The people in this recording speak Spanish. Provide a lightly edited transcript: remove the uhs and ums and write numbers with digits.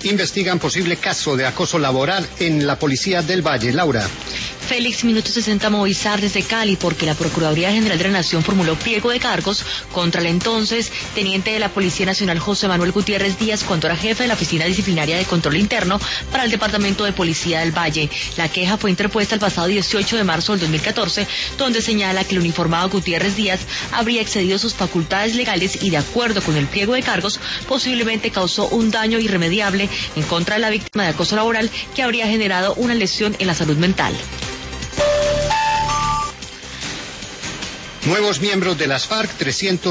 Investigan posible caso de acoso laboral en la Policía del Valle. Laura. Félix, minuto 60, movilizar desde Cali porque la Procuraduría General de la Nación formuló pliego de cargos contra el entonces teniente de la Policía Nacional José Manuel Gutiérrez Díaz, cuando era jefe de la Oficina Disciplinaria de Control Interno para el Departamento de Policía del Valle. La queja fue interpuesta el pasado 18 de marzo del 2014, donde señala que el uniformado Gutiérrez Díaz habría excedido sus facultades legales y, de acuerdo con el pliego de cargos, posiblemente causó un daño irremediable en contra de la víctima de acoso laboral que habría generado una lesión en la salud mental. Nuevos miembros de las FARC, 300